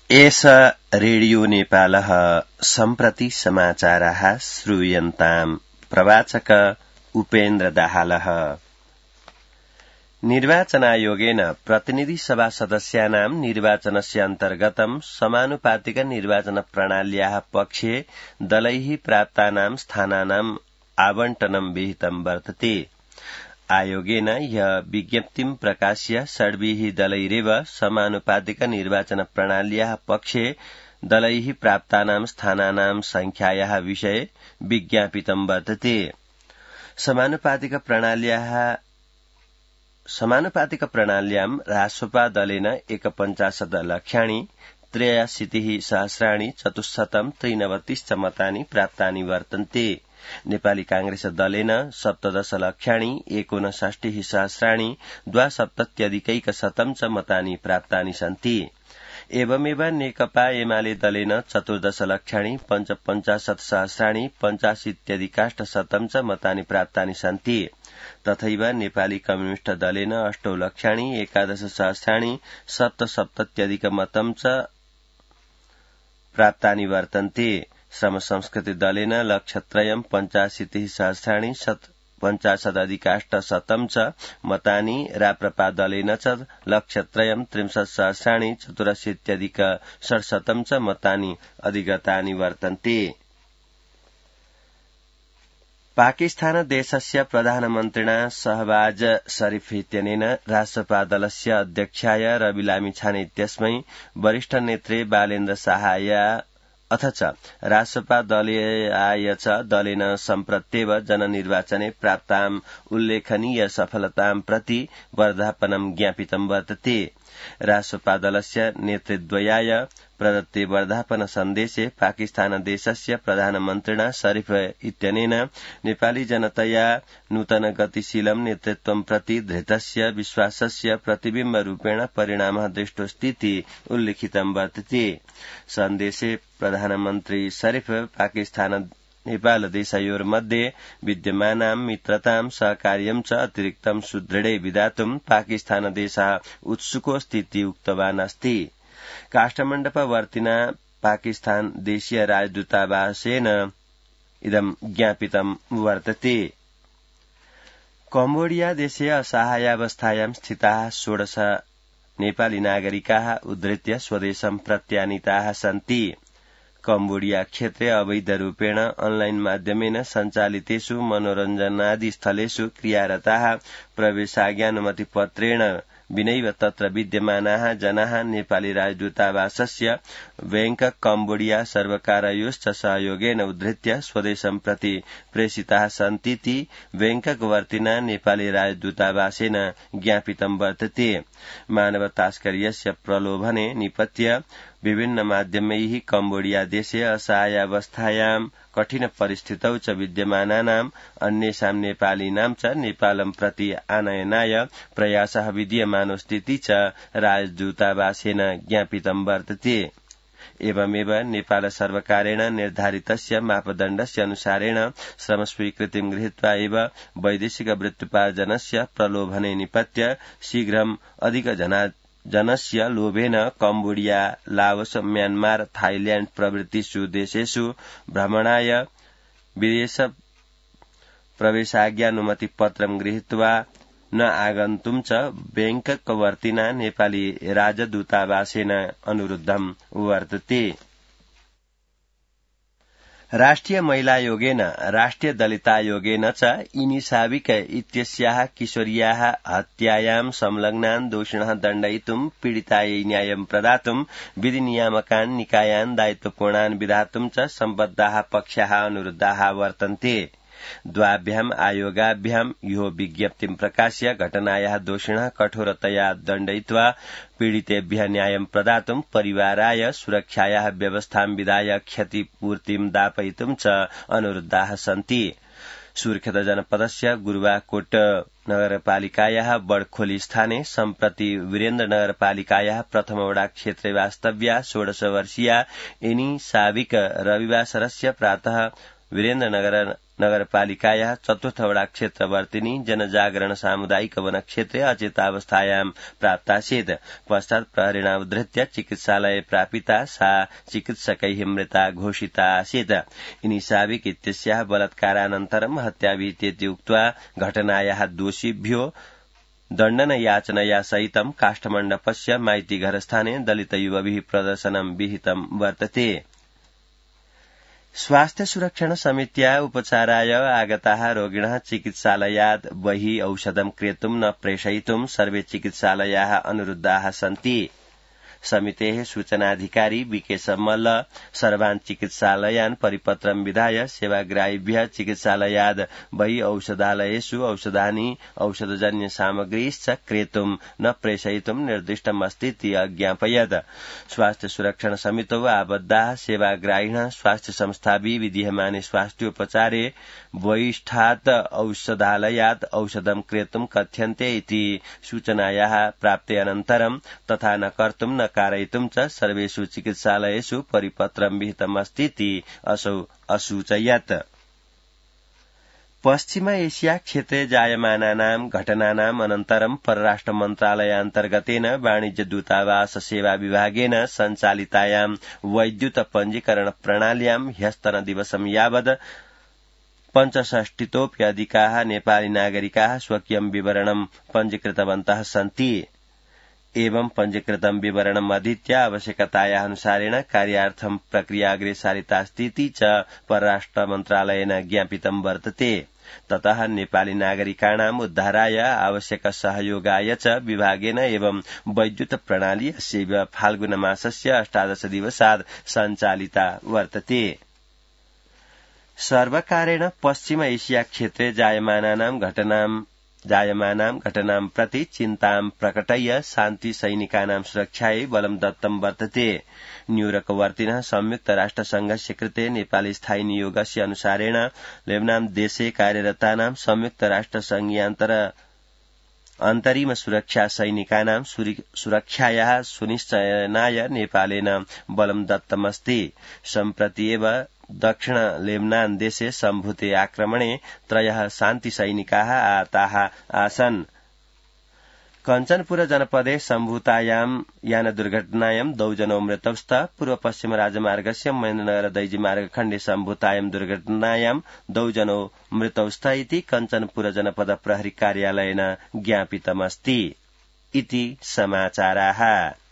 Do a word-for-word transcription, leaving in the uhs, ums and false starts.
एष रेडियो नेपालः सम्प्रति समाचाराः श्रूयन्ताम् प्रवाचक उपेन्द्र दाहालः। निर्वाचनायोगेन प्रतिनिधि सभा सदस्यानां निर्वाचनस्य अन्तर्गतं समानुपातिक निर्वाचन प्रणाल्याः पक्षे दलैः प्राप्तानां स्थानानाम् आवंटनं विहितं वर्तते। आयोगेन यह विज्ञप्तिं प्रकाश्य षड्भिः दलैरेव समानुपातिक निर्वाचन प्रणाल्याः पक्षे दलैः प्राप्तानां स्थानानां संख्यायाः विषये विज्ञापितं वर्तते। समानुपातिक प्रणाल्याः समानुपातिक प्रणाल्यां रासोपा दलेन एकपञ्चाशत् लक्षाणि त्रयाशीतिः सहस्राणि चतुश्शतं त्रिनवतिश्च मतानि प्राप्तानि वर्तन्ते। नेपाली कांग्रेस दलेन सप्तदश लक्षाणि एकोनषष्टिः सहस्राणि द्वासप्तत्यधिकैकशतं च मतानि प्राप्तानि सन्ति। एवमेव नेकपा एमाले दलेन चतुर्दश लक्षाणि पञ्चपञ्चाशत् सहस्राणि पञ्चाशीत्यधिकाष्टशतं च मतानि प्राप्तानि सन्ति। तथैव नेपाली कम्युनिष्ट दलेन अष्टौ लक्षाणि एकादश सहस्राणि सप्तसप्तत्यधिकमतं च प्राप्तानि वर्तन्ते। श्रम संस्कृति दलेन लक्षत्रयम् पञ्चाशीतिः सहस्राणि पञ्चाशदधिकाष्टशतं च मतानि, राप्रपा दलेन च लक्षत्रयम् त्रिंशत् सहस्राणि चतुरशीत्यधिक षट्शतं च मतानि अधिगतानि वर्तन्ते। पाकिस्तान देशस्य प्रधानमन्त्रिणा शहबाज शरीफ इत्यनेन रासपा दलस्य अध्यक्षाय रवि लामिछाने इत्यस्मै वरिष्ठ नेत्रे बालेन्द्र शाहाय अथ च रासपा दलीयाय च दलेन सम्प्रत्येव जननिर्वाचने प्राप्ताम् उल्लेखनीय सफलताम् प्रति वर्धापनं ज्ञापितं वर्तते। रासपा दलस्य नेतृद्वयाय प्रदत्ते वर्धापन सन्देशे पाकिस्तान देशस्य प्रधानमन्त्रिणा शरीफ इत्यनेन नेपाली जनतया नूतन गतिशीलं नेतृत्वं प्रति धृतस्य विश्वासस्य प्रतिबिम्बरूपेण परिणामः दृष्टोऽस्तीति उल्लिखितं वर्तते। सन्देशे प्रधानमन्त्री शरीफ पाकिस्तान नेपाल देशयोर्मध्ये विद्यमानां मित्रतां सहकार्यं च अतिरिक्तं सुदृढे विधातुं पाकिस्तान देशः उत्सुकोऽस्तीति उक्तवान् अस्ति। काष्ठमण्डपवर्तिना पाकिस्तान देशीय राजदूतावासेन इदं ज्ञापितं वर्तते। कम्बोडिया देशे असहायावस्थायां स्थिताः षोडश नेपाली नागरिकाः उद्धृत्य स्वदेशं प्रत्यानीताः सन्ति। कम्बोडिया क्षेत्रे अवैधरूपेण अनलाइन माध्यमेन सञ्चालितेषु मनोरञ्जनादि स्थलेषु क्रियारताः प्रवेशाज्ञानुमतिपत्रेण विनैव तत्र विद्यमानाः जनाः नेपाली राजदूतावासस्य बैंकक कम्बोडिया सर्वकारयोश्च सहयोगेन उद्धृत्य स्वदेशं प्रति प्रेषिताः सन्तीति बैंककवर्तिना नेपाली राजदूतावासेन ज्ञापितं वर्तते। मानव तस्कर्यस्य प्रलोभने निपत्य विभिन्न माध्यमैः कम्बोडिया देशे असहायावस्थायां कठिन परिस्थितौ च विद्यमानानां अन्येषां नेपालीनां च नेपालं प्रति आनयनाय प्रयासः विद्यमानोऽस्तीति च राजदूतावासेन ज्ञापितं वर्तते। एवमेव नेपाल सर्वकारेण निर्धारितस्य मापदण्डस्य अनुसारेण श्रमस्वीकृतिं गृहीत्वा एव वैदेशिक वृत्त्युपार्जनस्य प्रलोभने निपत्य शीघ्रम् अधिकजना जनस्य लोभेन कम्बोडिया, लाओस, म्यानमार, थाइल्याण्ड प्रभृतिषु देशेषु भ्रमणाय विदेश प्रवेशाज्ञानुमति पत्रं गृहीत्वा न आगन्तुं च बैंककवर्तिना नेपाली राजदूतावासेन अनुरुद्धं वर्तते। राष्ट्रिय महिलायोगेन राष्ट्रिय दलितायोगेन च इनिसाविक इत्यस्याः किशोर्याः हत्यायां संलग्नान् दोषिणः दण्डयितुं पीडितायै न्यायं प्रदातुं विधिनियामकान् निकायान् दायित्वपूर्णान् विधातुं च सम्बद्धाः पक्षाः अनुरुद्धाः वर्तन्ते। द्वाभ्याम् आयोगाभ्याम् यो विज्ञप्तिं प्रकाश्य घटनायाः दोषिणः कठोरतया दण्डयित्वा पीडितेभ्यः न्यायं प्रदातुं परिवाराय सुरक्षायाः व्यवस्थां विधाय क्षतिपूर्तिं दापयितुं च अनुरुद्धाः सन्ति। सुर्खेत जनपदस्य गुरुवाकोट नगरपालिकायाः बडखोली स्थाने सम्प्रति वीरेन्द्र नगरपालिकायाः प्रथमवडा क्षेत्रे वास्तव्या षोडश वर्षीया एनी साविक रविवासरस्य प्रातः वीरेन्द्रनगर नगरपालिकायाः चतुर्थ वडा क्षेत्रवर्तिनी जनजागरण सामुदायिक वन क्षेत्रे अचेतावस्थायां प्राप्तासीत्। पश्चात् प्रहरेण उद्धृत्य चिकित्सालये प्रापिता सा चिकित्सकैः मृता घोषिता आसीत्। इनिसाविक इत्यस्याः बलात्कारानन्तरं हत्याभीतेति उक्त्वा घटनायाः दोषिभ्यो दण्डनयाचनया सहितं काष्ठमण्डपस्य माइतीघरस्थाने दलितयुवभिः प्रदर्शनं विहितं वर्तते। स्वास्थ्य सुरक्षण समित्या उपचाराय आगताः रोगिणः चिकित्सालयात् बहिः औषधं क्रेतुं न प्रेषयितुं सर्वे चिकित्सालयाः अनुरुद्धाः सन्ति। समितेः सूचनाधिकारी विकेश मल्ल सर्वान् चिकित्सालयान् परिपत्रं विधाय सेवाग्राहिभ्यः चिकित्सालयाद् बहिः औषधालयेषु औषधानि औषधजन्य सामग्रीश्च क्रेतुं न प्रेषयितुं निर्दिष्टमस्तीति अज्ञापयत्। स्वास्थ्य सुरक्षण समितौ आबद्धाः सेवाग्राहिणः स्वास्थ्य संस्थाभिः विधीयमाने स्वास्थ्योपचारे बहिष्ठात् औषधालयात् औषधं क्रेतुं कथ्यन्ते इति सूचनायाः प्राप्ते अनन्तरं तथा न कर्तुं न कारयितुं च सर्वेषु चिकित्सालयेषु परिपत्रं विहितमस्तीति असौ असूचयत्। पश्चिम एशिया क्षेत्रे जायमानानां घटनानाम् अनन्तरं परराष्ट्र मन्त्रालयान्तर्गतेन वाणिज्य दूतावास सेवा विभागेन सञ्चालितायां वैद्युत पञ्जीकरण प्रणाल्यां ह्यस्तनदिवसं यावत् पञ्चषष्टितोऽपि अधिकाः नेपाली नागरिकाः स्वकीयं विवरणं पञ्जीकृतवन्तः सन्ति। एवं पञ्जीकृतं विवरणम् अधीत्य आवश्यकतायाः अनुसारेण कार्यार्थं प्रक्रियाग्रेसारितास्तीति च परराष्ट्र मन्त्रालयेन ज्ञापितं वर्तते। ततः नेपाली नागरिकाणाम् उद्धाराय आवश्यक सहयोगाय च विभागेन एवं वैद्युत प्रणाली अस्यैव फाल्गुनमासस्य अष्टादश दिवसात् सञ्चालिता वर्तते। सर्वकारेण पश्चिम एशिया क्षेत्रे जायमानानां घटनां जायमानां घटनां प्रति चिन्तां प्रकटय्य शान्ति सैनिकानां सुरक्षायै बलं दत्तं वर्तते। न्यूयर्कवर्तिनः संयुक्त राष्ट्रसंघस्य कृते नेपाली स्थायी नियोगस्य अनुसारेण लेबनान देशे कार्यरतानां संयुक्त राष्ट्रसंघीयान्तर अन्तरिम सुरक्षा सैनिकानां सुरक्षायाः सुनिश्चयनाय नेपालेन बलं दत्तमस्ति। सम्प्रति एव दक्षिण लेबनान देशे सम्भूते आक्रमणे त्रयः शान्ति सैनिकाः आहताः आसन्। कञ्चनपुर जनपदे सम्भूतायां यान दुर्घटनायां द्वौ जनौ मृतौ स्तः। पूर्व पश्चिम राजमार्गस्य महेन्द्रनगर दैजी मार्गखण्डे सम्भूतायां दुर्घटनायां द्वौ जनौ मृतौ स्तः इति कञ्चनपुर जनपद प्रहरी कार्यालयेन ज्ञापितमस्ति। इति समाचाराः।